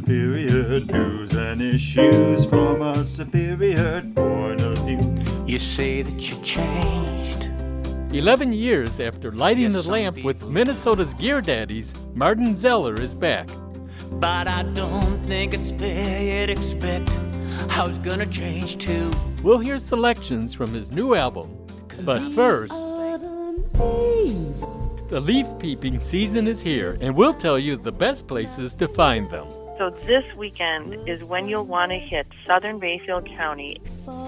Superior news and issues from a superior point of view. You say that you changed. 11 years after lighting Yes, the lamp some with people- Minnesota's Gear Daddies, Martin Zeller is back. But I don't think it's fair you'd expect I was gonna change too. We'll hear selections from his new album. But first, the leaf peeping season is here, and we'll tell you the best places to find them. So this weekend is when you'll want to hit southern Bayfield County.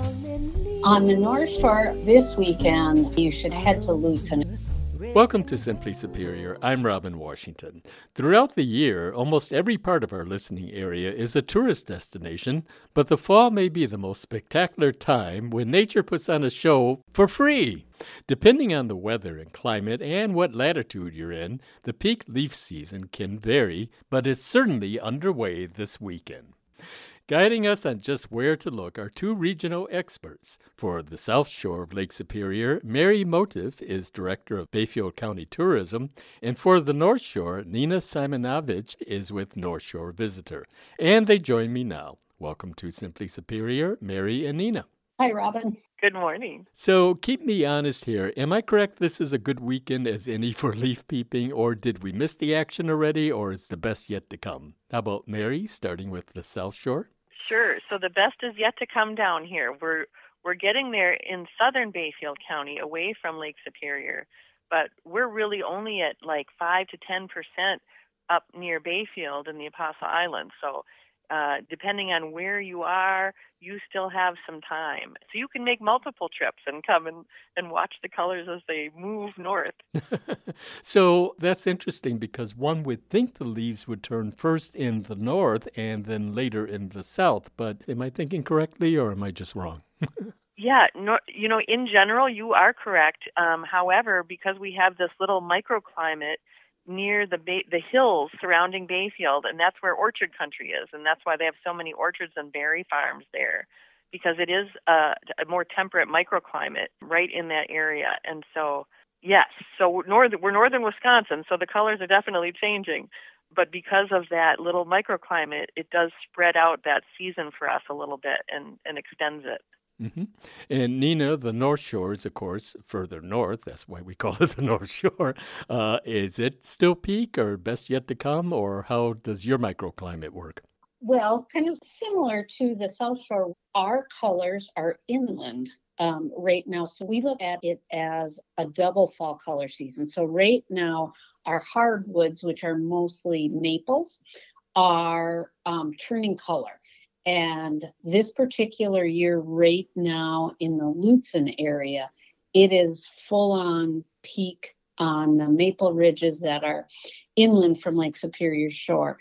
On the North Shore this weekend, you should head to Lutzen. Welcome to Simply Superior. I'm Robin Washington. Throughout the year, almost every part of our listening area is a tourist destination, but the fall may be the most spectacular time when nature puts on a show for free. Depending on the weather and climate and what latitude you're in, the peak leaf season can vary, but is certainly underway this weekend. Guiding us on just where to look are two regional experts. For the South Shore of Lake Superior, Mary Motiv is Director of Bayfield County Tourism, and for the North Shore, Nina Simonovich is with North Shore Visitor. And they join me now. Welcome to Simply Superior, Mary and Nina. Hi, Robin. Good morning. So keep me honest here. Am I correct this is a good weekend as any for leaf peeping, or did we miss the action already, or is the best yet to come? How about Mary, starting with the South Shore? Sure. So the best is yet to come down here. We're getting there in southern Bayfield County, away from Lake Superior, but we're really only at like 5 to 10% up near Bayfield in the Apostle Islands. So depending on where you are, you still have some time. So you can make multiple trips and come and watch the colors as they move north. So that's interesting because one would think the leaves would turn first in the north and then later in the south. But am I thinking correctly or am I just wrong? Yeah, no, in general, you are correct. However, because we have this little microclimate near the hills surrounding Bayfield, and that's where orchard country is, and that's why they have so many orchards and berry farms there, because it is a more temperate microclimate right in that area. And so, yes, so we're northern Wisconsin, so the colors are definitely changing. But because of that little microclimate, it does spread out that season for us a little bit and extends it. Mm-hmm. And Nina, the North Shore is, of course, further north. That's why we call it the North Shore. Is it still peak or best yet to come, or how does your microclimate work? Well, kind of similar to the South Shore, our colors are inland right now. So we look at it as a double fall color season. So right now, our hardwoods, which are mostly maples, are turning color. And this particular year, right now in the Lutzen area, it is full on peak on the maple ridges that are inland from Lake Superior Shore.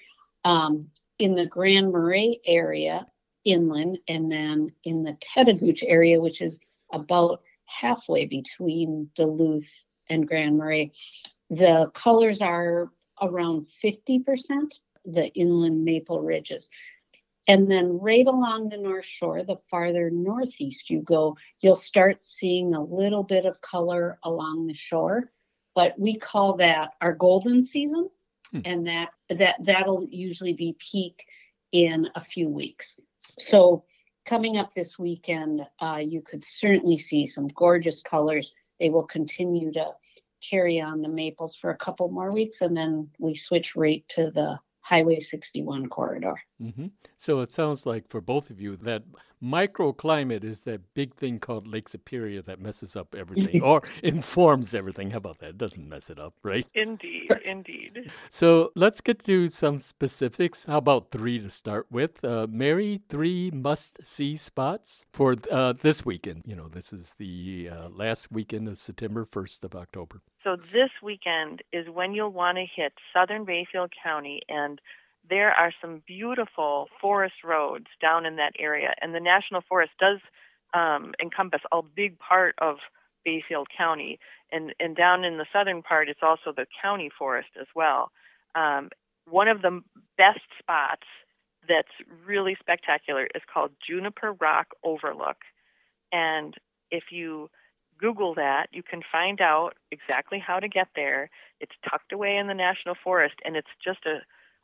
In the Grand Marais area, inland, and then in the Tetagooch area, which is about halfway between Duluth and Grand Marais, the colors are around 50%, the inland maple ridges. And then right along the North Shore, the farther northeast you go, you'll start seeing a little bit of color along the shore. But we call that our golden season, and that'll usually be peak in a few weeks. So coming up this weekend, you could certainly see some gorgeous colors. They will continue to carry on the maples for a couple more weeks, and then we switch right to the Highway 61 corridor. Mm-hmm. So it sounds like for both of you that microclimate is that big thing called Lake Superior that messes up everything or informs everything. How about that? It doesn't mess it up, right? Indeed, indeed. So let's get to some specifics. How about 3 to start with? Mary, 3 must-see spots for this weekend. This is the last weekend of September, 1st of October. So this weekend is when you'll want to hit southern Bayfield County, and there are some beautiful forest roads down in that area. And the National Forest does encompass a big part of Bayfield County. And down in the southern part, it's also the county forest as well. One of the best spots that's really spectacular is called Juniper Rock Overlook. And if you Google that, you can find out exactly how to get there. It's tucked away in the National Forest, and it's just a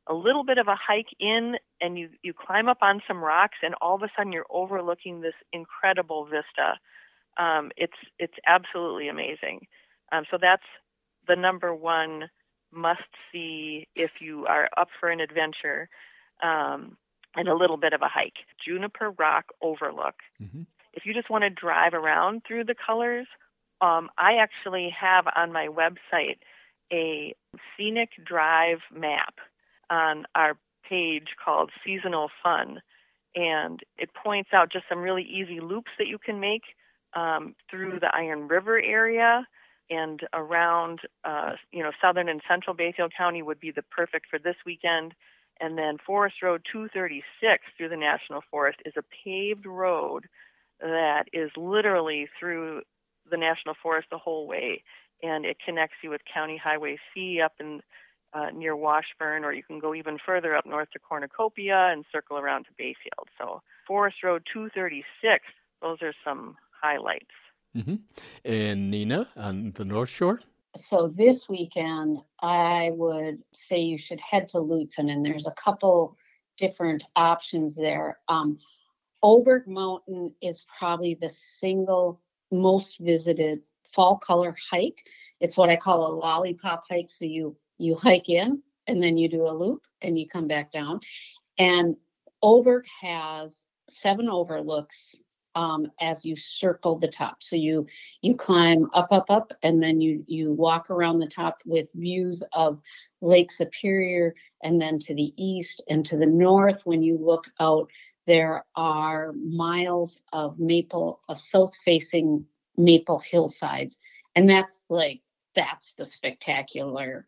a little bit of a hike in, and you climb up on some rocks, and all of a sudden you're overlooking this incredible vista. It's absolutely amazing. So that's the number one must-see if you are up for an adventure and a little bit of a hike. Juniper Rock Overlook. Mm-hmm. If you just want to drive around through the colors, I actually have on my website a scenic drive map on our page called Seasonal Fun, and it points out just some really easy loops that you can make through the Iron River area and around, southern and central Bayfield County would be the perfect for this weekend. And then Forest Road 236 through the National Forest is a paved road that is literally through the National Forest the whole way, and it connects you with County Highway C up in near Washburn, or you can go even further up north to Cornucopia and circle around to Bayfield. So Forest Road 236, those are some highlights. Mm-hmm. And Nina, on the North Shore? So this weekend, I would say you should head to Lutsen, and there's a couple different options there. Oberg Mountain is probably the single most visited fall color hike. It's what I call a lollipop hike. So you hike in, and then you do a loop, and you come back down. And Oberg has 7 overlooks as you circle the top. So you climb up, and then you walk around the top with views of Lake Superior, and then to the east and to the north. When you look out, there are miles of south-facing maple hillsides, and that's the spectacular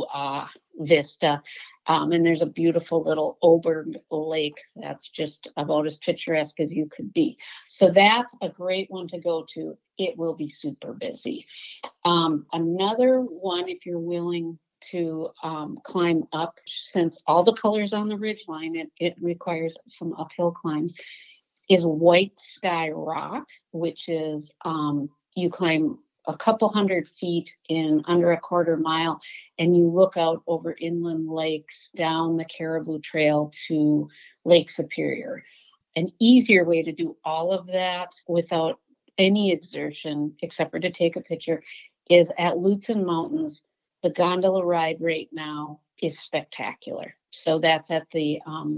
vista. And there's a beautiful little Oberg Lake that's just about as picturesque as you could be. So that's a great one to go to. It will be super busy. Another one, if you're willing to climb up, since all the colors on the ridgeline, it requires some uphill climbs, is White Sky Rock, which is you climb a couple hundred feet in under a quarter mile, and you look out over inland lakes down the Caribou Trail to Lake Superior. An easier way to do all of that without any exertion, except for to take a picture, is at Lutsen Mountains. The gondola ride right now is spectacular. So that's at the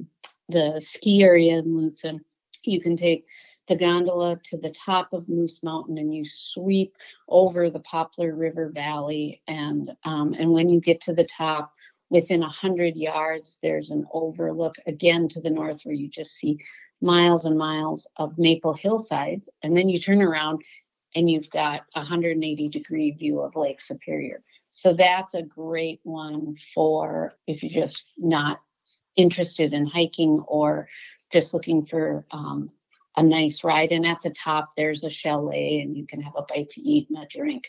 ski area in Lutsen. You can take the gondola to the top of Moose Mountain, and you sweep over the Poplar River Valley. And when you get to the top, within 100 yards, there's an overlook again to the north where you just see miles and miles of maple hillsides. And then you turn around and you've got a 180-degree view of Lake Superior. So that's a great one for if you're just not interested in hiking or just looking for a nice ride. And at the top, there's a chalet, and you can have a bite to eat and a drink.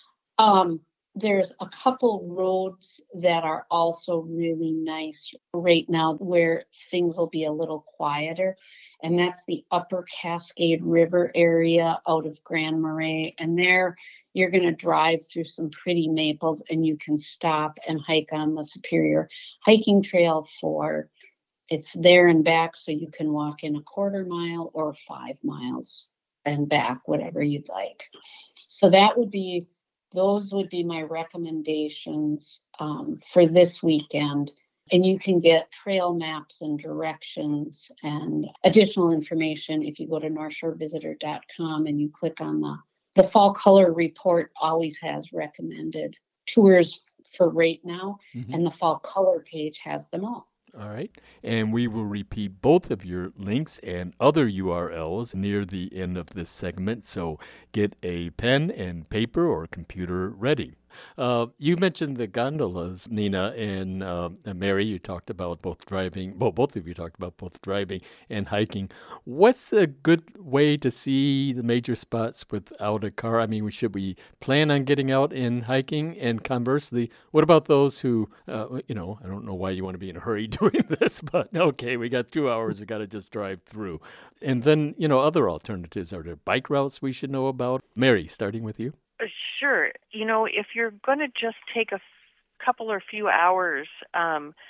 There's a couple roads that are also really nice right now where things will be a little quieter. And that's the Upper Cascade River area out of Grand Marais. And there you're going to drive through some pretty maples, and you can stop and hike on the Superior Hiking Trail it's there and back, so you can walk in a quarter mile or 5 miles and back, whatever you'd like. So those would be my recommendations for this weekend. And you can get trail maps and directions and additional information if you go to NorthshoreVisitor.com and you click on the Fall Color Report. Always has recommended tours for right now, and the Fall Color page has them all. All right. And we will repeat both of your links and other URLs near the end of this segment. So get a pen and paper or computer ready. You mentioned the gondolas, Nina, and Mary. You talked about both driving. Well, both of you talked about both driving and hiking. What's a good way to see the major spots without a car? I mean, should we plan on getting out and hiking? And conversely, what about those who, I don't know why you want to be in a hurry doing this, but okay, we got 2 hours. We got to just drive through. And then, other alternatives. Are there bike routes we should know about? Mary, starting with you. Sure. If you're going to just take a couple or few hours,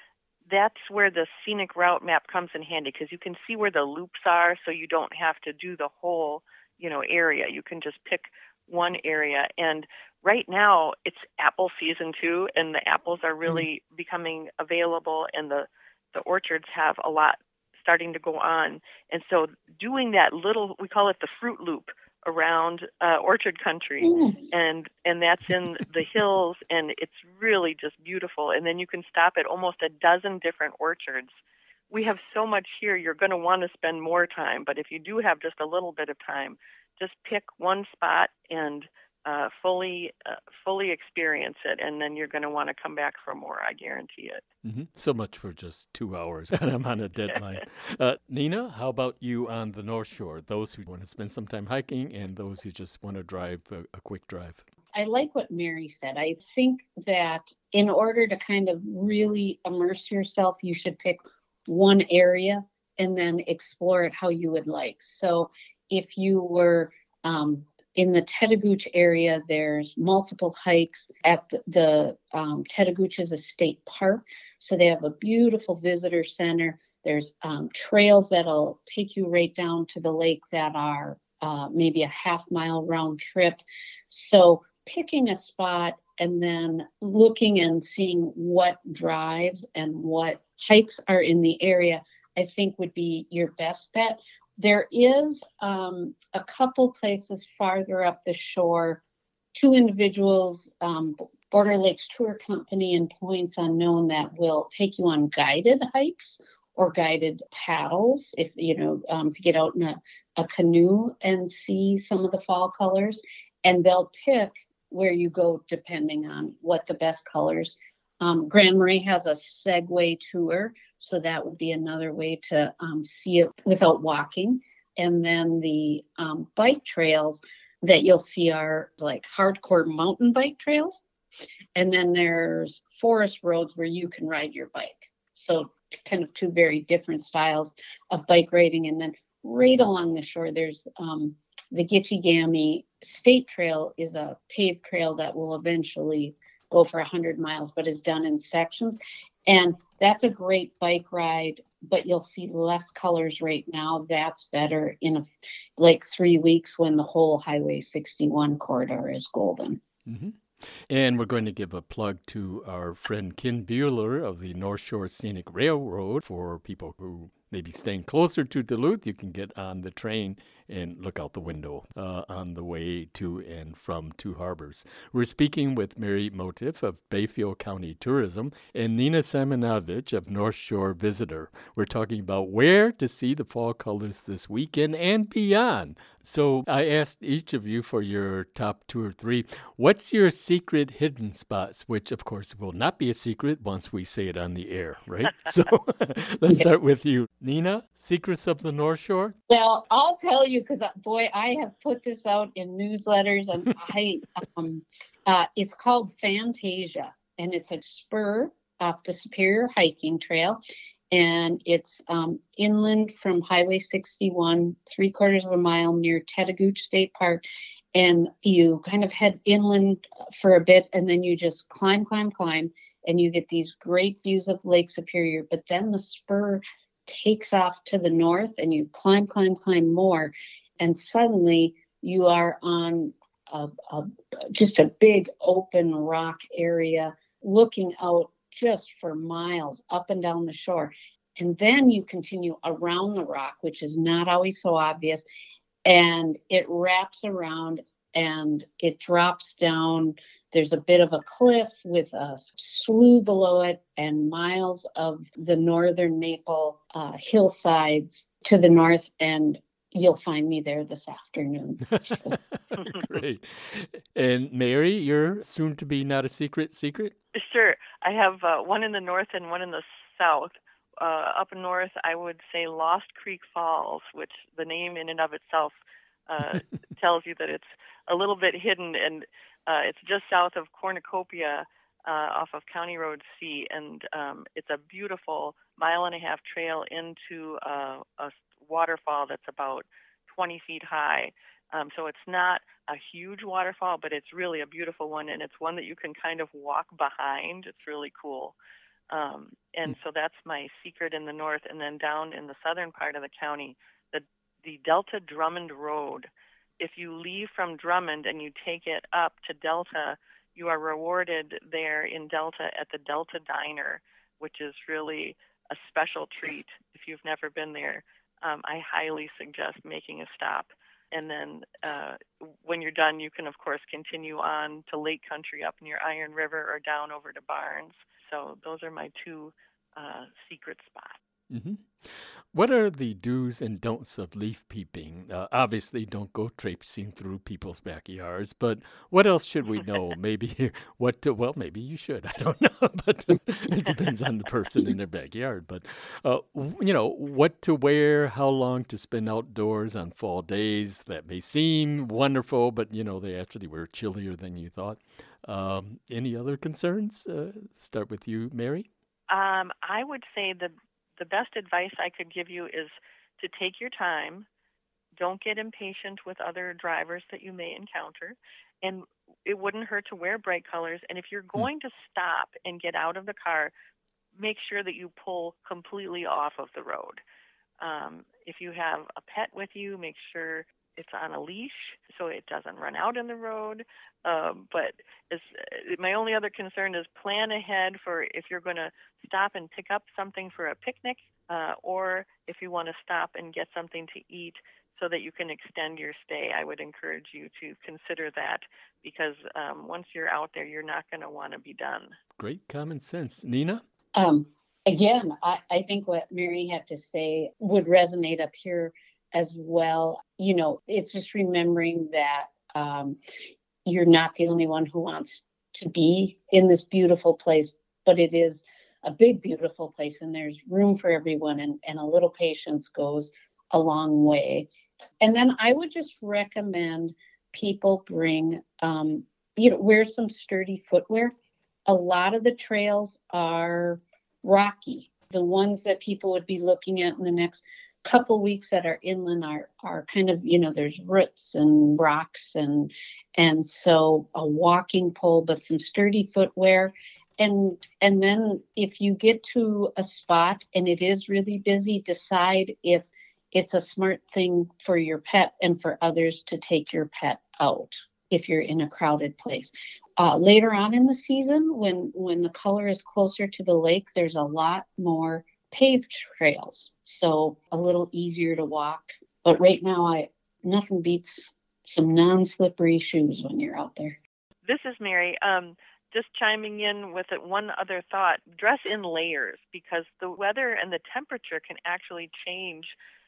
that's where the scenic route map comes in handy, because you can see where the loops are, so you don't have to do the whole, area. You can just pick one area. And right now it's apple season too, and the apples are really becoming available, and the orchards have a lot starting to go on. And so doing that little, we call it the fruit loop around orchard country, and that's in the hills, and it's really just beautiful. And then you can stop at almost a dozen different orchards. We have so much here, you're going to want to spend more time, but if you do have just a little bit of time, just pick one spot and fully experience it, and then you're going to want to come back for more. I guarantee it. So much for just 2 hours, and I'm on a deadline. Nina, how about you on the North Shore? Those who want to spend some time hiking, and those who just want to drive a quick drive. I like what Mary said. I think that in order to kind of really immerse yourself, you should pick one area and then explore it how you would like. So if you were in the Tetagooch area, there's multiple hikes at the Tetagooch is a state park. So they have a beautiful visitor center. There's trails that'll take you right down to the lake that are maybe a half-mile round trip. So picking a spot and then looking and seeing what drives and what hikes are in the area, I think would be your best bet. There is a couple places farther up the shore, two individuals, Border Lakes Tour Company and Points Unknown, that will take you on guided hikes or guided paddles, if to get out in a canoe and see some of the fall colors. And they'll pick where you go depending on what the best colors. Grand Marais has a Segway tour, so that would be another way to see it without walking. And then the bike trails that you'll see are like hardcore mountain bike trails. And then there's forest roads where you can ride your bike. So kind of two very different styles of bike riding. And then right along the shore, there's the Gitchigami State Trail is a paved trail that will eventually go for 100 miles, but is done in sections. And that's a great bike ride, but you'll see less colors right now. That's better in like 3 weeks when the whole Highway 61 corridor is golden. And we're going to give a plug to our friend Ken Buehler of the North Shore Scenic Railroad. For people who may be staying closer to Duluth, you can get on the train and look out the window on the way to and from Two Harbors. We're speaking with Mary Motif of Bayfield County Tourism and Nina Simonovich of North Shore Visitor. We're talking about where to see the fall colors this weekend and beyond. So I asked each of you for your top 2 or 3. What's your secret hidden spots, which of course will not be a secret once we say it on the air, right? So let's start with you. Nina, secrets of the North Shore? Well, I'll tell you, because boy, I have put this out in newsletters, and it's called Fantasia, and it's a spur off the Superior Hiking Trail, and it's inland from Highway 61, 3/4 of a mile near Tetagooch State Park, and you kind of head inland for a bit, and then you just climb, and you get these great views of Lake Superior. But then the spur takes off to the north, and you climb more, and suddenly you are on just a big open rock area looking out just for miles up and down the shore. And then you continue around the rock, which is not always so obvious, and it wraps around and it drops down. There's a bit of a cliff with a slough below it and miles of the northern maple hillsides to the north, and you'll find me there this afternoon. So. Great. And Mary, you're soon to be not a secret? Sure. I have one in the north and one in the south. Up north, I would say Lost Creek Falls, which the name in and of itself tells you that it's a little bit hidden, and it's just south of Cornucopia off of County Road C, and it's a beautiful 1.5-mile trail into a waterfall that's about 20 feet high. So it's not a huge waterfall, but it's really a beautiful one, and it's one that you can kind of walk behind. It's really cool. And so that's my secret in the north. And then down in the southern part of the county, the Delta Drummond Road, if you leave from Drummond and you take it up to Delta, you are rewarded there in Delta at the Delta Diner, which is really a special treat. If you've never been there, I highly suggest making a stop. And then when you're done, you can, of course, continue on to Lake Country up near Iron River or down over to Barnes. So those are my two secret spots. Mm-hmm. What are the do's and don'ts of leaf peeping? Obviously, don't go traipsing through people's backyards, but what else should we know? Maybe maybe you should. I don't know, but it depends on the person in their backyard. But, what to wear, how long to spend outdoors on fall days. That may seem wonderful, but, they actually were chillier than you thought. Any other concerns? Start with you, Mary. I would say the best advice I could give you is to take your time. Don't get impatient with other drivers that you may encounter. And it wouldn't hurt to wear bright colors. And if you're going to stop and get out of the car, make sure that you pull completely off of the road. If you have a pet with you, make sure it's on a leash so it doesn't run out in the road. But my only other concern is plan ahead for if you're going to stop and pick up something for a picnic, or if you want to stop and get something to eat so that you can extend your stay. I would encourage you to consider that because once you're out there, you're not going to want to be done. Great common sense. Nina? Again, I think what Mary had to say would resonate up here as well. It's just remembering that you're not the only one who wants to be in this beautiful place, but it is a big, beautiful place, and there's room for everyone, and a little patience goes a long way. And then I would just recommend people bring, wear some sturdy footwear. A lot of the trails are rocky. The ones that people would be looking at in the next couple weeks that are inland are kind of, there's roots and rocks and so a walking pole, but some sturdy footwear. And then if you get to a spot and it is really busy, decide if it's a smart thing for your pet and for others to take your pet out if you're in a crowded place. Later on in the season, when the color is closer to the lake, there's a lot more paved trails, so a little easier to walk. But right now, nothing beats some non-slippery shoes when you're out there. This is Mary. Just chiming in with one other thought. Dress in layers because the weather and the temperature can actually change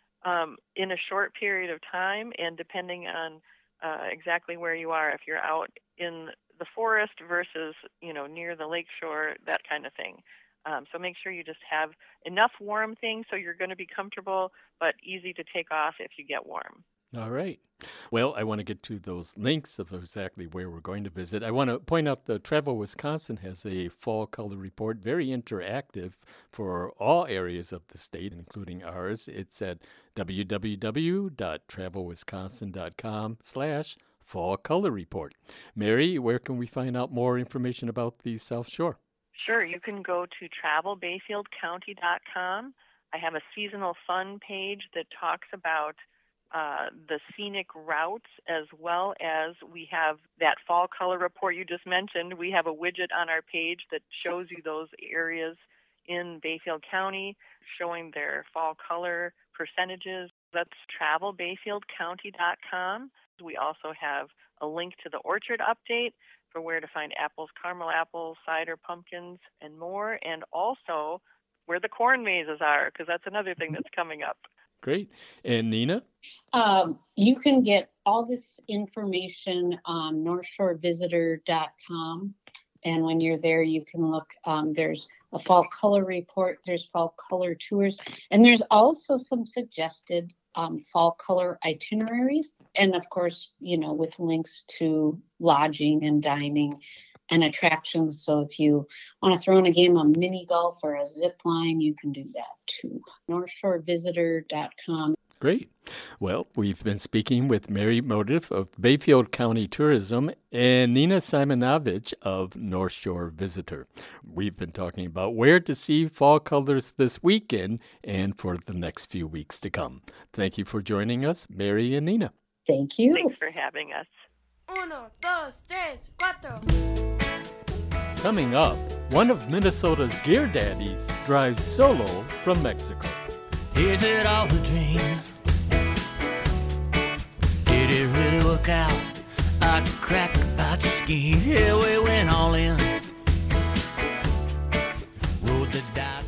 in a short period of time, and depending on exactly where you are, if you're out in the forest versus near the lake shore, that kind of thing. So make sure you just have enough warm things so you're going to be comfortable, but easy to take off if you get warm. All right. Well, I want to get to those links of exactly where we're going to visit. I want to point out that Travel Wisconsin has a fall color report, very interactive for all areas of the state, including ours. It's at www.travelwisconsin.com/fall color report. Mary, where can we find out more information about the South Shore? Sure. You can go to travelbayfieldcounty.com. I have a seasonal fun page that talks about the scenic routes, as well as we have that fall color report you just mentioned. We have a widget on our page that shows you those areas in Bayfield County, showing their fall color percentages. That's travelbayfieldcounty.com. We also have a link to the orchard update for where to find apples, caramel apples, cider, pumpkins, and more, and also where the corn mazes are, because that's another thing that's coming up. Great. And Nina? You can get all this information on northshorevisitor.com. And when you're there, you can look, there's a fall color report, there's fall color tours, and there's also some suggested fall color itineraries. And of course, with links to lodging and dining and attractions. So if you want to throw in a game of mini golf or a zip line, you can do that too. northshorevisitor.com. great. Well, we've been speaking with Mary Motive of Bayfield County Tourism and Nina Simonovich of North Shore Visitor. We've been talking about where to see fall colors this weekend and for the next few weeks to come. Thank you for joining us, Mary and Nina. Thank you. Thanks for having us. 1, 2, 3, 4. Coming up, one of Minnesota's gear daddies drives solo from Mexico. Is it all a dream? Did it really work out? I could crack about the scheme. Yeah, we went all in. Rolled the dice.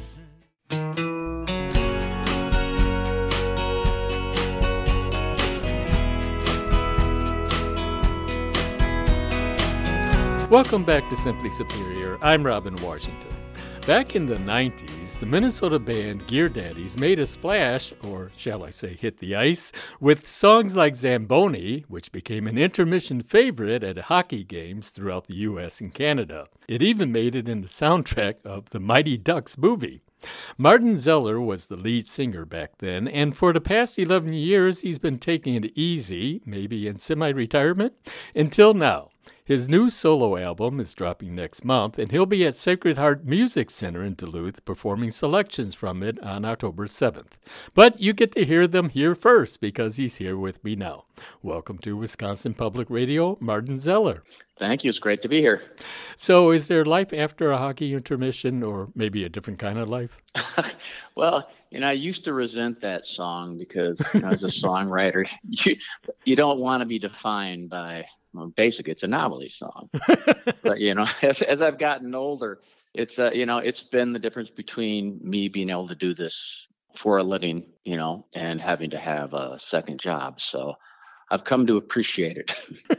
Welcome back to Simply Superior. I'm Robin Washington. Back in the 90s, the Minnesota band Gear Daddies made a splash, or shall I say hit the ice, with songs like Zamboni, which became an intermission favorite at hockey games throughout the U.S. and Canada. It even made it in the soundtrack of the Mighty Ducks movie. Martin Zeller was the lead singer back then, and for the past 11 years, he's been taking it easy, maybe in semi-retirement, until now. His new solo album is dropping next month, and he'll be at Sacred Heart Music Center in Duluth performing selections from it on October 7th. But you get to hear them here first because he's here with me now. Welcome to Wisconsin Public Radio, Martin Zeller. Thank you. It's great to be here. So is there life after a hockey intermission, or maybe a different kind of life? Well, I used to resent that song because as a songwriter, you don't want to be defined by, basically it's a novelty song. But, as I've gotten older, it's, it's been the difference between me being able to do this for a living, and having to have a second job. So I've come to appreciate it.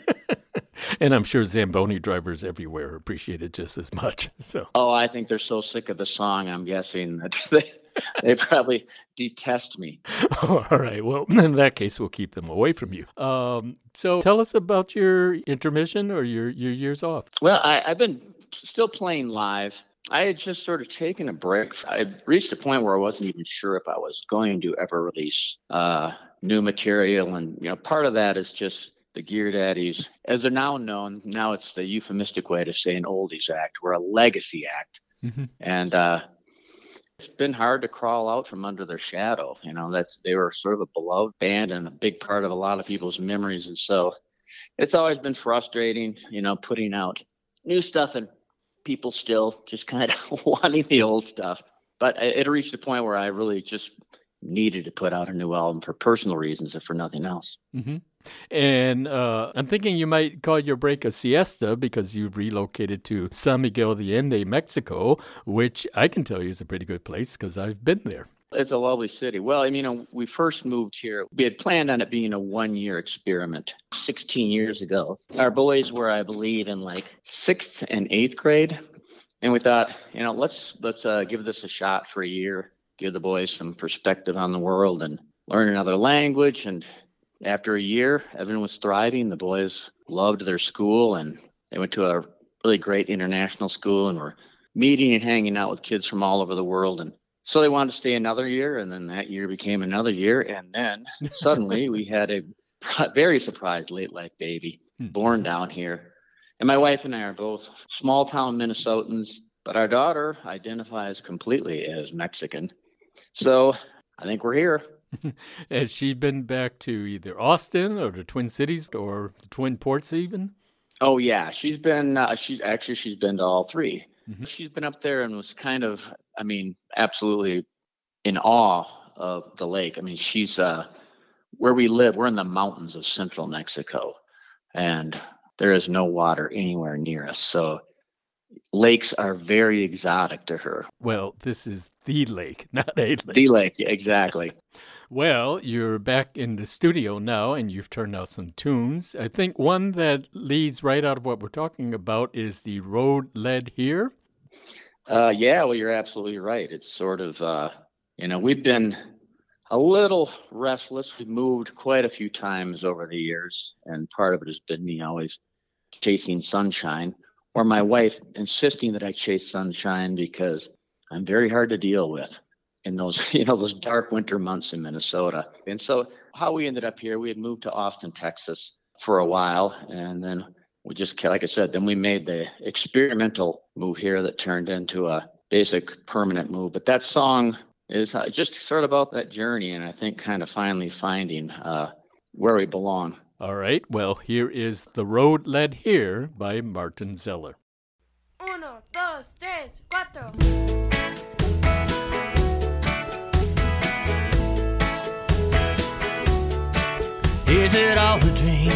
And I'm sure Zamboni drivers everywhere appreciate it just as much. So. Oh, I think they're so sick of the song, I'm guessing that they probably detest me. Oh, all right. Well, in that case, we'll keep them away from you. So tell us about your intermission or your years off. Well, I've been still playing live. I had just sort of taken a break. I reached a point where I wasn't even sure if I was going to ever release new material. And, part of that is just the Gear Daddies, as they're now known. Now it's the euphemistic way to say an oldies act. We're a legacy act. Mm-hmm. And it's been hard to crawl out from under their shadow. They were sort of a beloved band and a big part of a lot of people's memories. And so it's always been frustrating, putting out new stuff and people still just kind of wanting the old stuff. But it reached a point where I really just needed to put out a new album for personal reasons, if for nothing else. Mm-hmm. And I'm thinking you might call your break a siesta because you've relocated to San Miguel de Allende, Mexico, which I can tell you is a pretty good place because I've been there. It's a lovely city. Well, we first moved here. We had planned on it being a one-year experiment 16 years ago. Our boys were, I believe, in like 6th and 8th grade. And we thought, let's give this a shot for a year, give the boys some perspective on the world and learn another language. And after a year, everyone was thriving. The boys loved their school, and they went to a really great international school and were meeting and hanging out with kids from all over the world. And so they wanted to stay another year, and then that year became another year. And then suddenly we had a very surprised late life baby born down here. And my wife and I are both small town Minnesotans, but our daughter identifies completely as Mexican. So I think we're here. Has she been back to either Austin or the Twin Cities or the Twin Ports even? Oh, yeah. She's been she's been to all three. Mm-hmm. She's been up there and was kind of, absolutely in awe of the lake. She's where we live. We're in the mountains of central Mexico, and there is no water anywhere near us. So lakes are very exotic to her. Well, this is the lake, not a lake. The lake, yeah, exactly. Well, you're back in the studio now, and you've turned out some tunes. I think one that leads right out of what we're talking about is The Road Led Here. Yeah, well, you're absolutely right. It's sort of, we've been a little restless. We've moved quite a few times over the years, and part of it has been me always chasing sunshine, or my wife insisting that I chase sunshine because I'm very hard to deal with. in those, those dark winter months in Minnesota. And so how we ended up here, we had moved to Austin, Texas for a while. And then we just, like I said, then we made the experimental move here that turned into a basic permanent move. But that song is just sort of about that journey. And I think kind of finally finding where we belong. All right. Well, here is The Road Led Here by Martin Zeller. 1, 2, 3, 4. Is it all a dream?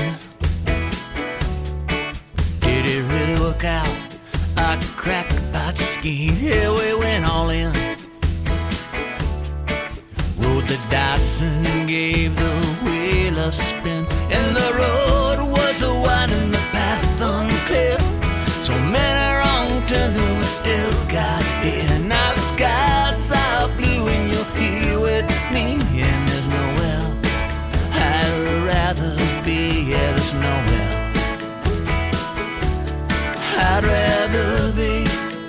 Did it really work out? I could crack about the scheme. Here we went all in. Rolled the dice and gave the wheel a spin. And the road was a winding, the path unclear. So many wrong turns and we still got here. Now the skies are blue and you're here with me. And there's nowhere I'd rather be. Yeah, there's nowhere I'd rather be.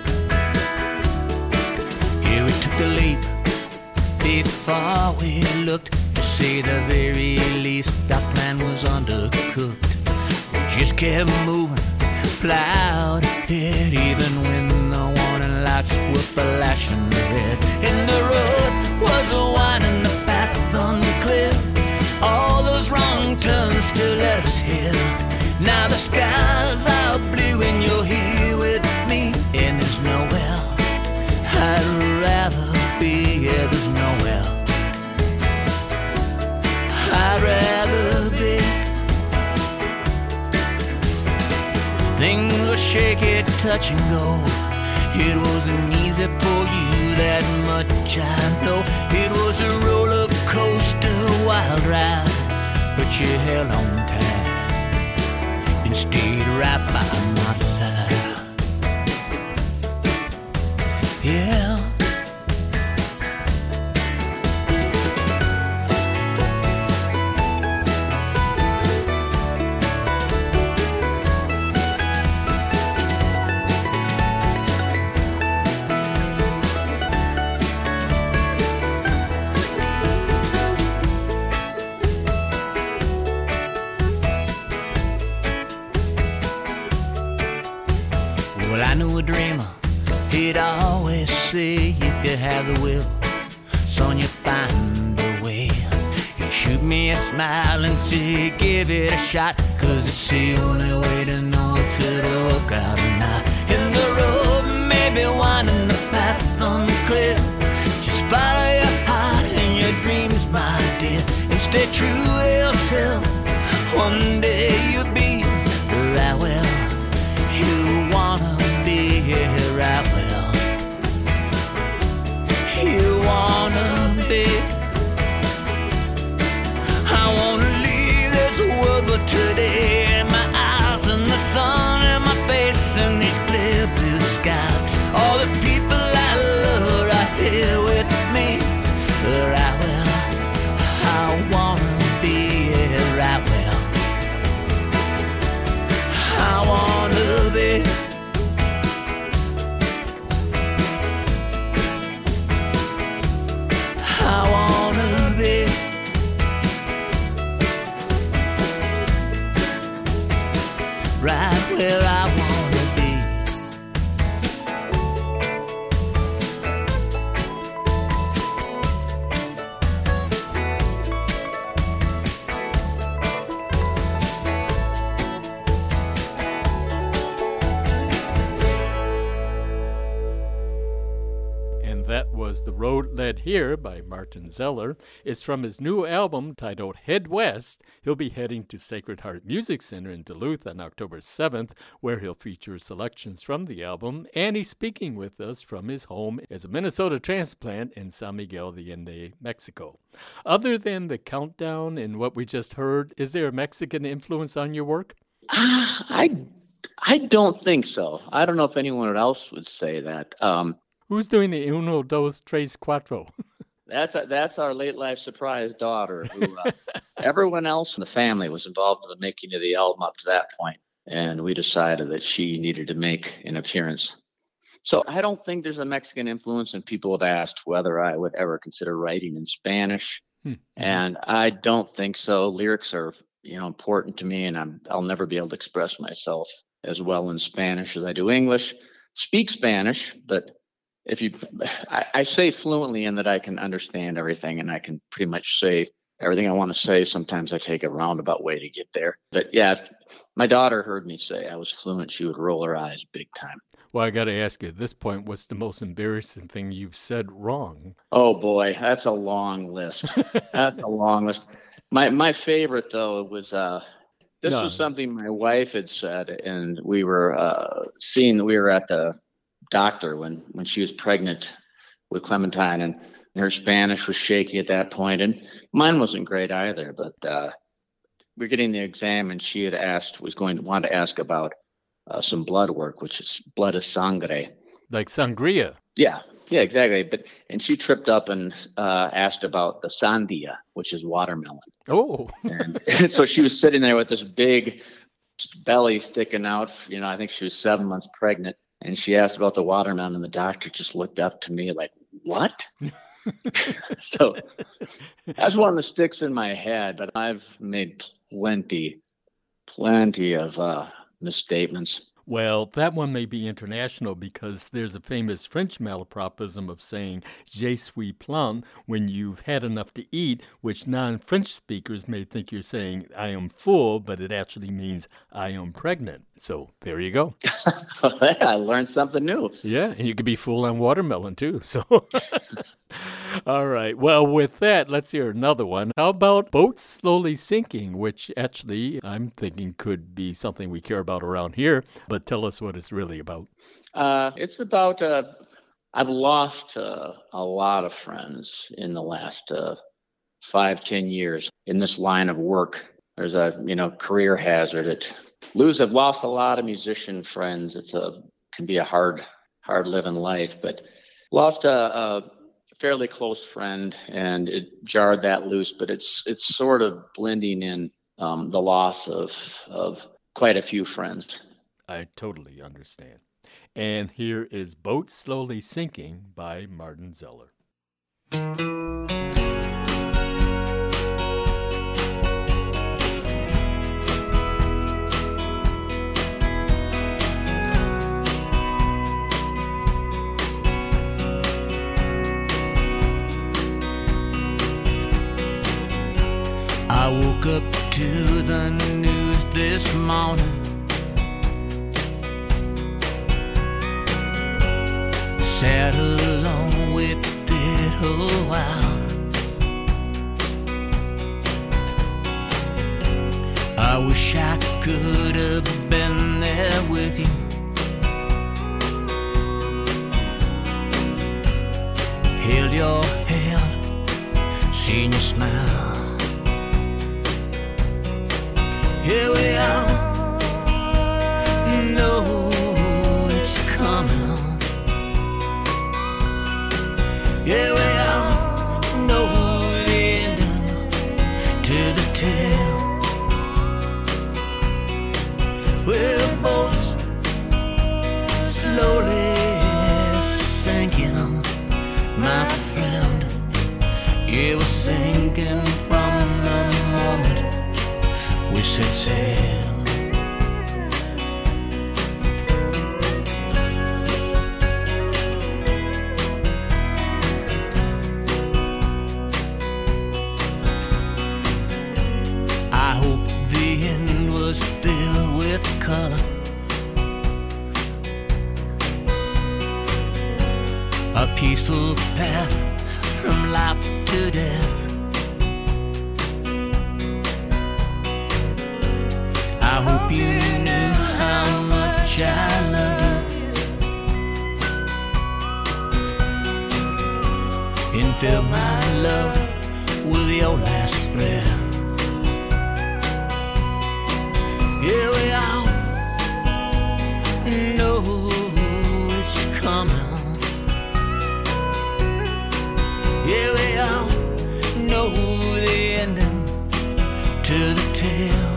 Here we took the leap. Before we looked, to say the very least, our plan was undercooked. We just kept moving, plowed ahead, even when the warning lights were flashing red. And the road was a winding, the path unclear. All those wrong turns still let us here. Now the skies are blue and you're here with me. And there's nowhere I'd rather be. Yeah, there's nowhere I'd rather be. Things were shaky, touch and go. It wasn't easy for you, that much I know. It was a roller coaster, wild ride, but you held on tight and stayed right by my side. Yeah. Well, I knew a dreamer, he'd always say, if you have the will, son, you find a way. He'd shoot me a smile and say, give it a shot, 'cause it's the only way to know if it'll work out or not. And the road may be winding, the path unclear. Just follow your heart and your dreams, my dear, and stay true to yourself. One day you'll be right where you wanna be, right well you wanna be. I wanna leave this world, but today my eyes and the sun and my face and these clear blue skies, all the people I love right here with me, right well I wanna be, right well I wanna be. I wanna be. Right where I wanna be. And that was The Road Led Here by Martin Zeller. It's from his new album titled Head West. He'll be heading to Sacred Heart Music Center in Duluth on October 7th, where he'll feature selections from the album, and he's speaking with us from his home as a Minnesota transplant in San Miguel de Allende, Mexico. Other than the countdown and what we just heard, is there a Mexican influence on your work? I don't think so. I don't know if anyone else would say that. Who's doing the uno, dos, tres, cuatro? That's our late life surprise daughter, who everyone else in the family was involved in the making of the album up to that point, and we decided that she needed to make an appearance. So I don't think there's a Mexican influence, and people have asked whether I would ever consider writing in Spanish. And I don't think so. Lyrics are, important to me, and I'll never be able to express myself as well in Spanish as I do English. Speak Spanish, but I say fluently in that I can understand everything, and I can pretty much say everything I want to say. Sometimes I take a roundabout way to get there. But yeah, if my daughter heard me say I was fluent, she would roll her eyes big time. Well, I got to ask you at this point, what's the most embarrassing thing you've said wrong? Oh boy, that's a long list. That's a long list. My favorite though was this was something my wife had said, and we were we were at the doctor when she was pregnant with Clementine, and her Spanish was shaky at that point, and mine wasn't great either. But we're getting the exam, and she had wanted to ask about some blood work, which is blood is sangre. Like sangria. Yeah, exactly. And she tripped up and asked about the sandia, which is watermelon. Oh. And so she was sitting there with this big belly sticking out. I think she was 7 months pregnant. And she asked about the watermelon, and the doctor just looked up to me like, what? So that's one that sticks in my head. But I've made plenty of misstatements. Well, that one may be international because there's a famous French malapropism of saying je suis plein when you've had enough to eat, which non-French speakers may think you're saying I am full, but it actually means I am pregnant. So there you go. I learned something new. Yeah, and you could be full on watermelon too. So all right. Well, with that, let's hear another one. How about boats slowly sinking, which actually I'm thinking could be something we care about around here, but tell us what it's really about. It's about, I've lost a lot of friends in the last 5-10 years in this line of work. There's a, career hazard. I've lost a lot of musician friends. Can be a hard living life, but lost a fairly close friend, and it jarred that loose, but it's sort of blending in the loss of quite a few friends. I totally understand. And here is Boat Slowly Sinking by Martin Zeller. I woke up to the news this morning. Sat alone with it a while. I wish I could have been there with you. Held your hand, seen you smile. Here we are, know it's coming. Here we are, know the ending to the tale. We're both slowly sinking, my friend. Yeah, we're sinking from the moment we set sail. I hope the end was filled with color, a peaceful path from life to death. I hope you knew how much I loved you and filled my love with your last breath. Here we are, know it's coming. Here we are, know the ending to the tale.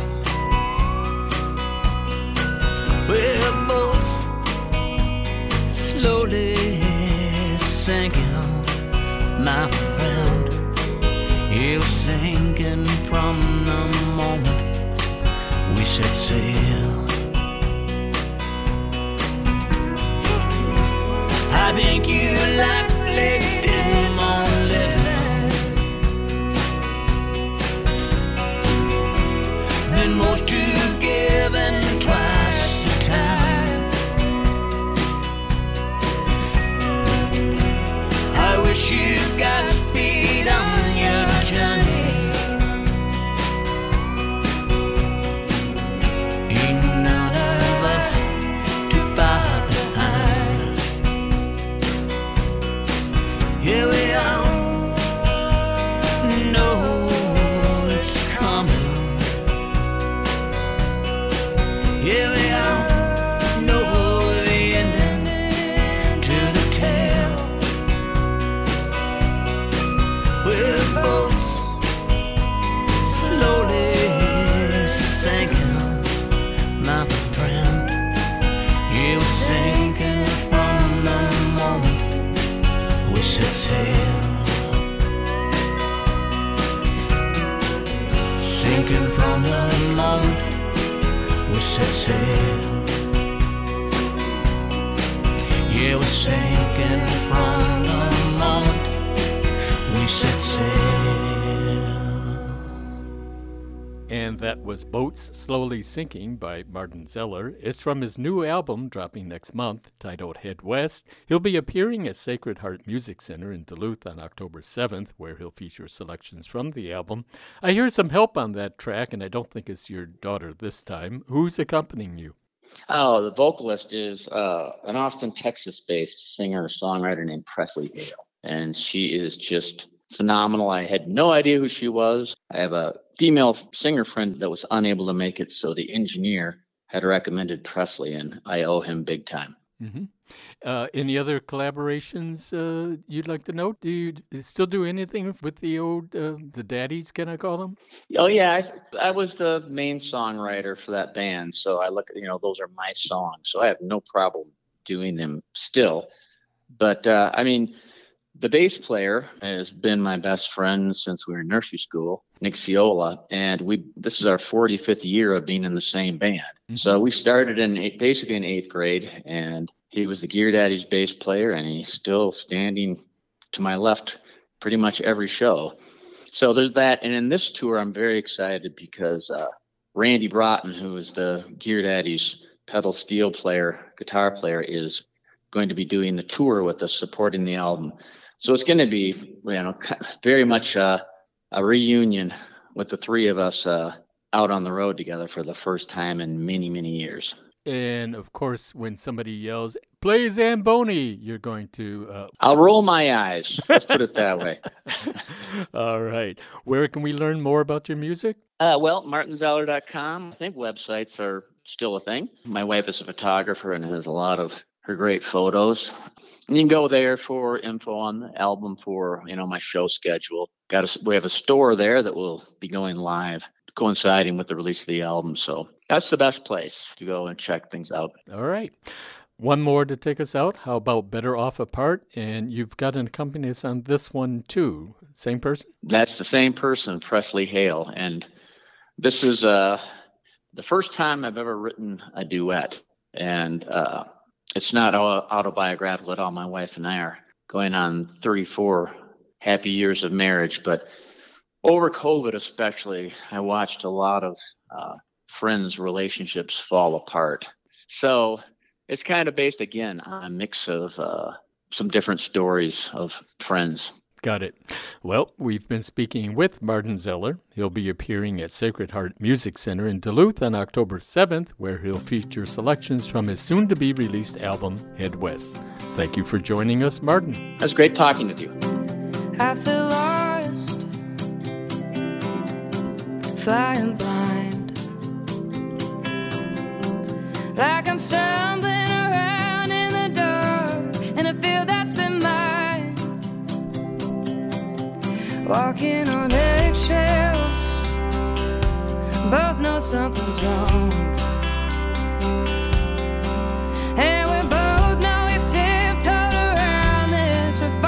We're both slow sinking, my friend. It was sinking from the moment we set sail. I think you likely didn't want to live long. Then most you give and twice the time. I wish you got speed on your journey. Ain't none of us too far behind. Here we are, know it's coming. Here we are, know the ending to the tale. With boats slowly sinking, my friend. You were sinking from the moment we set sail. Sinking from the moment we set sail. Yeah, we're sinking from the moment we set sail. And that was Boats Slowly Sinking by Martin Zeller. It's from his new album dropping next month, titled Head West. He'll be appearing at Sacred Heart Music Center in Duluth on October 7th, where he'll feature selections from the album. I hear some help on that track, and I don't think it's your daughter this time. Who's accompanying you? Oh, the vocalist is an Austin, Texas-based singer-songwriter named Presley Hale, and she is just phenomenal. I had no idea who she was. I have a female singer friend that was unable to make it, so the engineer had recommended Presley, and I owe him big time. Mm-hmm. Any other collaborations you'd like to note? Do you still do anything with the old, the daddies, can I call them? Oh, yeah. I was the main songwriter for that band, so I look, those are my songs, so I have no problem doing them still. But, the bass player has been my best friend since we were in nursery school, Nick Ciola, and this is our 45th year of being in the same band. Mm-hmm. So we started basically in 8th grade, and he was the Gear Daddy's bass player, and he's still standing to my left pretty much every show. So there's that. And in this tour, I'm very excited because Randy Broughton, who is the Gear Daddy's pedal steel guitar player, is going to be doing the tour with us, supporting the album. So it's going to be, very much a reunion with the three of us out on the road together for the first time in many, many years. And, of course, when somebody yells, play Zamboni, you're going to... I'll roll my eyes. Let's put it that way. All right. Where can we learn more about your music? martinzeller.com. I think websites are still a thing. My wife is a photographer and has a lot of her great photos. And you can go there for info on the album, for, my show schedule. We have a store there that will be going live, coinciding with the release of the album. So that's the best place to go and check things out. All right. One more to take us out. How about Better Off Apart? And you've got an accompanist on this one, too. Same person? That's the same person, Presley Hale. And this is the first time I've ever written a duet. And it's not autobiographical at all. My wife and I are going on 34 happy years of marriage. But over COVID especially, I watched a lot of friends' relationships fall apart. So it's kind of based, again, on a mix of some different stories of friends. Got it. Well, we've been speaking with Martin Zeller. He'll be appearing at Sacred Heart Music Center in Duluth on October 7th, where he'll feature selections from his soon-to-be-released album, Head West. Thank you for joining us, Martin. It was great talking with you. I feel lost, flying blind, like I'm stumbling around in the dark, and I feel that's been mine, walking on eggshells, both know something's wrong, and we both know we've tiptoed around this for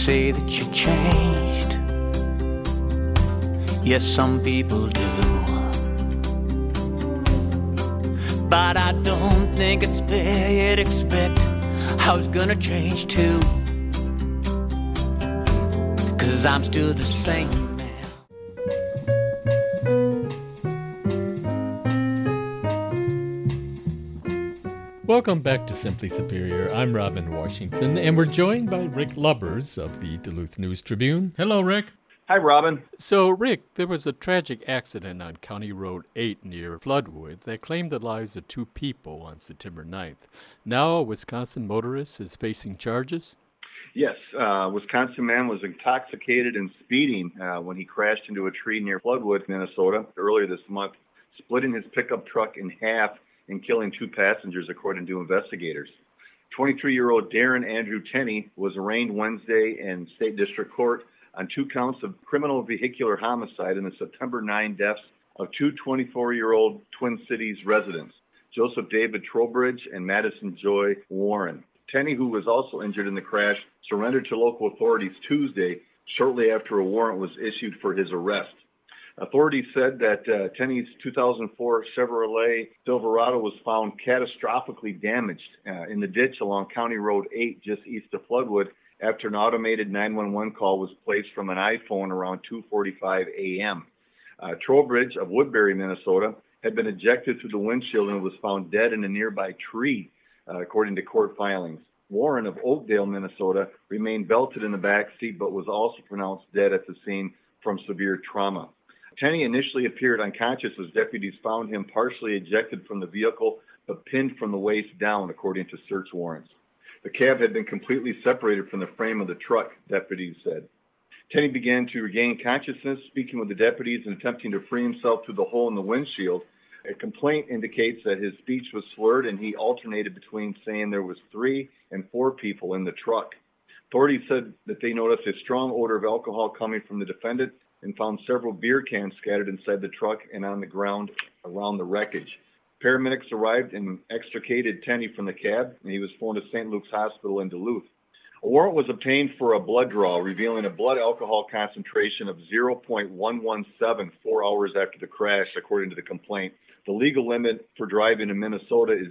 say that you changed. Yes, some people do. But I don't think it's fair you'd expect I was gonna change too. 'Cause I'm still the same man. Welcome back to Simply Superior. I'm Robin Washington, and we're joined by Rick Lubbers of the Duluth News Tribune. Hello, Rick. Hi, Robin. So, Rick, there was a tragic accident on County Road 8 near Floodwood that claimed the lives of 2 people on September 9th. Now a Wisconsin motorist is facing charges? Yes, a Wisconsin man was intoxicated and speeding when he crashed into a tree near Floodwood, Minnesota, earlier this month, splitting his pickup truck in half and killing 2 passengers, according to investigators. 23-year-old Darren Andrew Tenney was arraigned Wednesday in State District Court on 2 counts of criminal vehicular homicide in the September 9 deaths of 2 24-year-old Twin Cities residents, Joseph David Trowbridge and Madison Joy Warren. Tenney, who was also injured in the crash, surrendered to local authorities Tuesday, shortly after a warrant was issued for his arrest. Authorities said that Tenney's 2004 Chevrolet Silverado was found catastrophically damaged in the ditch along County Road 8 just east of Floodwood after an automated 911 call was placed from an iPhone around 2:45 a.m. Trowbridge of Woodbury, Minnesota, had been ejected through the windshield and was found dead in a nearby tree, according to court filings. Warren of Oakdale, Minnesota, remained belted in the back seat but was also pronounced dead at the scene from severe trauma. Tenney initially appeared unconscious as deputies found him partially ejected from the vehicle but pinned from the waist down, according to search warrants. The cab had been completely separated from the frame of the truck, deputies said. Tenney began to regain consciousness, speaking with the deputies and attempting to free himself through the hole in the windshield. A complaint indicates that his speech was slurred and he alternated between saying there was 3 and 4 people in the truck. Authorities said that they noticed a strong odor of alcohol coming from the defendant and found several beer cans scattered inside the truck and on the ground around the wreckage. Paramedics arrived and extricated Tenney from the cab, and he was flown to St. Luke's Hospital in Duluth. A warrant was obtained for a blood draw, revealing a blood alcohol concentration of 0.117 4 hours after the crash, according to the complaint. The legal limit for driving in Minnesota is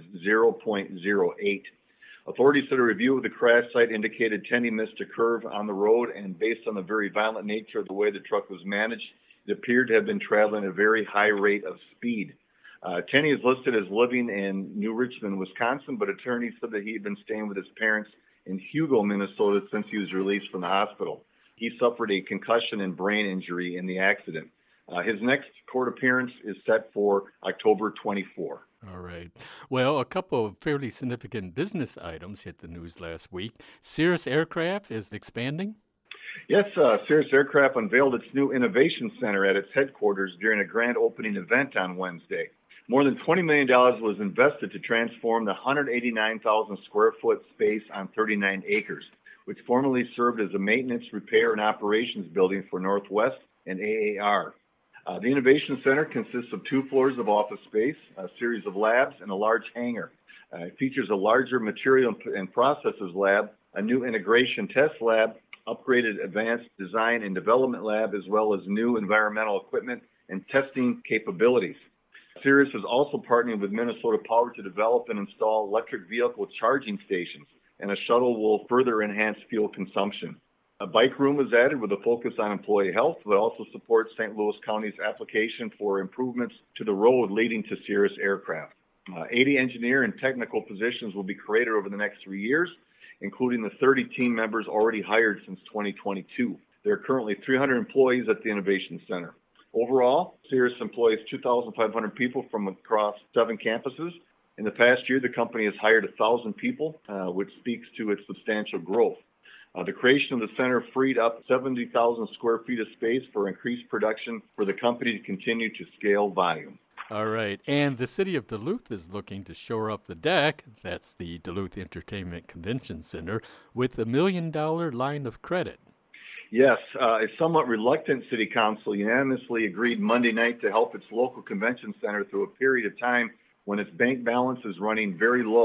0.08. Authorities said a review of the crash site indicated Tenney missed a curve on the road, and based on the very violent nature of the way the truck was managed, it appeared to have been traveling at a very high rate of speed. Tenney is listed as living in New Richmond, Wisconsin, but attorneys said that he had been staying with his parents in Hugo, Minnesota, since he was released from the hospital. He suffered a concussion and brain injury in the accident. His next court appearance is set for October 24. All right. Well, a couple of fairly significant business items hit the news last week. Cirrus Aircraft is expanding. Yes, Cirrus Aircraft unveiled its new innovation center at its headquarters during a grand opening event on Wednesday. More than $20 million was invested to transform the 189,000 square foot space on 39 acres, which formerly served as a maintenance, repair, and operations building for Northwest and AAR. The Innovation Center consists of 2 floors of office space, a series of labs, and a large hangar. It features a larger material and processes lab, a new integration test lab, upgraded advanced design and development lab, as well as new environmental equipment and testing capabilities. Cirrus is also partnering with Minnesota Power to develop and install electric vehicle charging stations, and a shuttle will further enhance fuel consumption. A bike room was added with a focus on employee health, but also supports St. Louis County's application for improvements to the road leading to Cirrus Aircraft. 80 engineer and technical positions will be created over the next 3 years, including the 30 team members already hired since 2022. There are currently 300 employees at the Innovation Center. Overall, Cirrus employs 2,500 people from across 7 campuses. In the past year, the company has hired 1,000 people, which speaks to its substantial growth. The creation of the center freed up 70,000 square feet of space for increased production for the company to continue to scale volume. All right. And the city of Duluth is looking to shore up the deck, that's the Duluth Entertainment Convention Center, with $1 million line of credit. Yes, a somewhat reluctant city council unanimously agreed Monday night to help its local convention center through a period of time when its bank balance is running very low.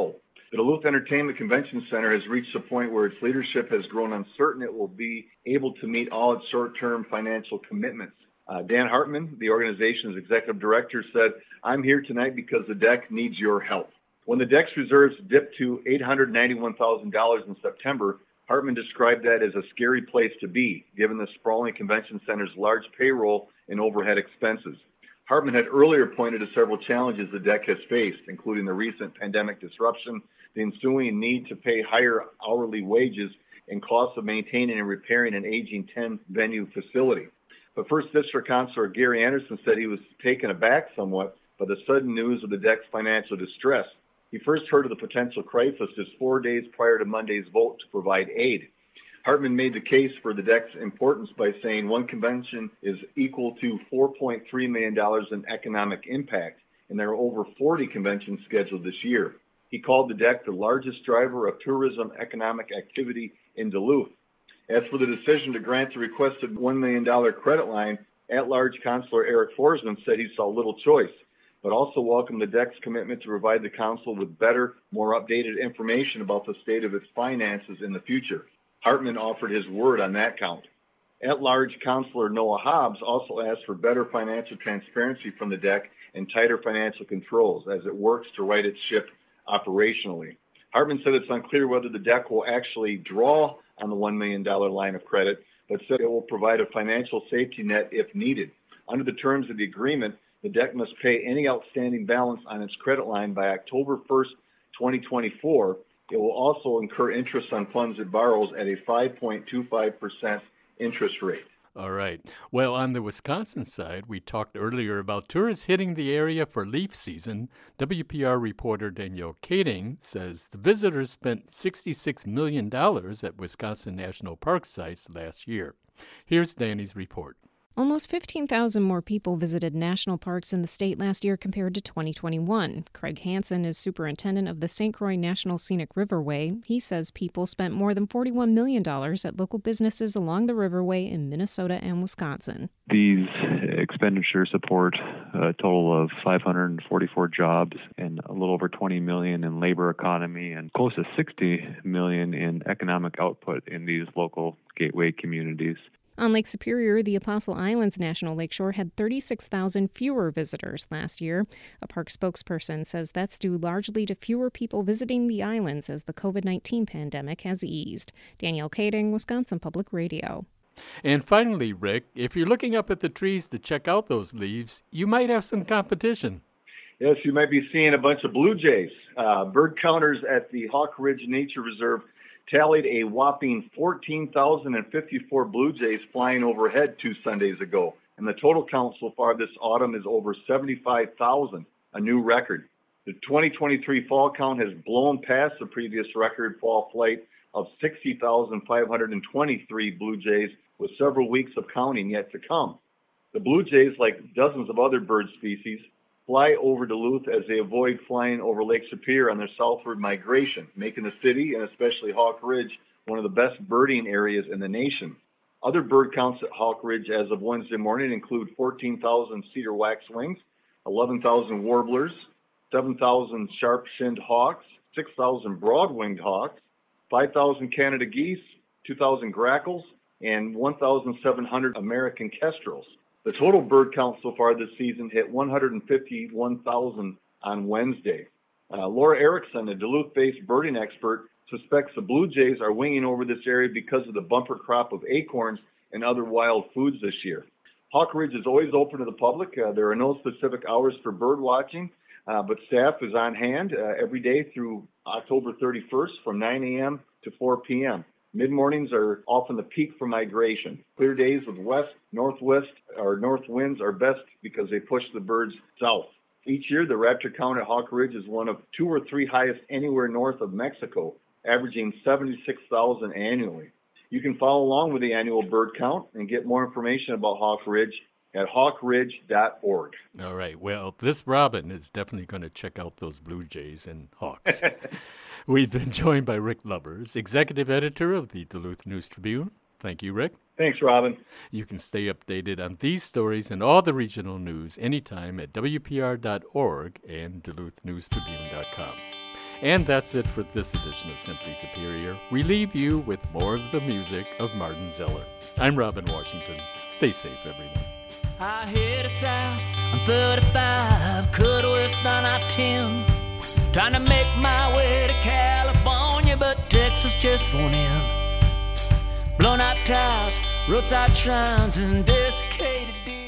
The Duluth Entertainment Convention Center has reached a point where its leadership has grown uncertain it will be able to meet all its short-term financial commitments. Dan Hartman, the organization's executive director, said, "I'm here tonight because the deck needs your help." When the deck's reserves dipped to $891,000 in September, Hartman described that as a scary place to be, given the sprawling convention center's large payroll and overhead expenses. Hartman had earlier pointed to several challenges the deck has faced, including the recent pandemic disruption, the ensuing need to pay higher hourly wages, and costs of maintaining and repairing an aging 10-venue facility. But First District Councilor Gary Anderson said he was taken aback somewhat by the sudden news of the deck's financial distress. He first heard of the potential crisis just 4 days prior to Monday's vote to provide aid. Hartman made the case for the deck's importance by saying one convention is equal to $4.3 million in economic impact, and there are over 40 conventions scheduled this year. He called the deck the largest driver of tourism economic activity in Duluth. As for the decision to grant the requested $1 million credit line, at-large Councilor Eric Forsman said he saw little choice, but also welcomed the deck's commitment to provide the council with better, more updated information about the state of its finances in the future. Hartman offered his word on that count. At-large Councilor Noah Hobbs also asked for better financial transparency from the deck and tighter financial controls as it works to right its ship operationally. Hartman said it's unclear whether the deck will actually draw on the $1 million line of credit, but said it will provide a financial safety net if needed. Under the terms of the agreement, the deck must pay any outstanding balance on its credit line by October 1st, 2024. It will also incur interest on funds it borrows at a 5.25% interest rate. All right. Well, on the Wisconsin side, we talked earlier about tourists hitting the area for leaf season. WPR reporter Danielle Kading says the visitors spent $66 million at Wisconsin National Park sites last year. Here's Danny's report. Almost 15,000 more people visited national parks in the state last year compared to 2021. Craig Hansen is superintendent of the St. Croix National Scenic Riverway. He says people spent more than $41 million at local businesses along the Riverway in Minnesota and Wisconsin. These expenditures support a total of 544 jobs and a little over 20 million in labor economy and close to 60 million in economic output in these local gateway communities. On Lake Superior, the Apostle Islands National Lakeshore had 36,000 fewer visitors last year. A park spokesperson says that's due largely to fewer people visiting the islands as the COVID-19 pandemic has eased. Danielle Kading, Wisconsin Public Radio. And finally, Rick, if you're looking up at the trees to check out those leaves, you might have some competition. Yes, you might be seeing a bunch of blue jays. Bird counters at the Hawk Ridge Nature Reserve tallied a whopping 14,054 blue jays flying overhead 2 Sundays ago. And the total count so far this autumn is over 75,000, a new record. The 2023 fall count has blown past the previous record fall flight of 60,523 blue jays, with several weeks of counting yet to come. The blue jays, like dozens of other bird species, fly over Duluth as they avoid flying over Lake Superior on their southward migration, making the city, and especially Hawk Ridge, one of the best birding areas in the nation. Other bird counts at Hawk Ridge as of Wednesday morning include 14,000 cedar waxwings, 11,000 warblers, 7,000 sharp-shinned hawks, 6,000 broad-winged hawks, 5,000 Canada geese, 2,000 grackles, and 1,700 American kestrels. The total bird count so far this season hit 151,000 on Wednesday. Laura Erickson, a Duluth-based birding expert, suspects the blue jays are winging over this area because of the bumper crop of acorns and other wild foods this year. Hawk Ridge is always open to the public. There are no specific hours for bird watching, but staff is on hand every day through October 31st from 9 a.m. to 4 p.m. Mid-mornings are often the peak for migration. Clear days with west, northwest, or north winds are best because they push the birds south. Each year, the raptor count at Hawk Ridge is one of 2 or 3 highest anywhere north of Mexico, averaging 76,000 annually. You can follow along with the annual bird count and get more information about Hawk Ridge at hawkridge.org. All right. Well, this Robin is definitely going to check out those blue jays and hawks. We've been joined by Rick Lubbers, executive editor of the Duluth News Tribune. Thank you, Rick. Thanks, Robin. You can stay updated on these stories and all the regional news anytime at WPR.org and DuluthNewstribune.com. And that's it for this edition of Simply Superior. We leave you with more of the music of Martin Zeller. I'm Robin Washington. Stay safe, everyone. I headed south on 35, cut west on I-10, trying to make my way to California, but Texas just won't end. Blown out tires, roadside shrines, and desiccated deer.